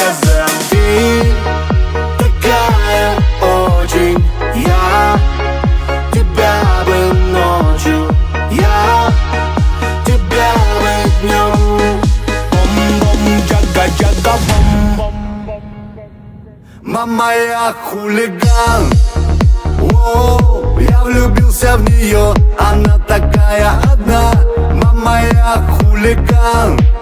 глазам. Ты такая очень, я тебя бы ночью, я тебя бы днем. Бом-бом, джага-джага-бом. Мама, я хулиган. О, я влюбился в нее, она такая одна. Мама, я хулиган.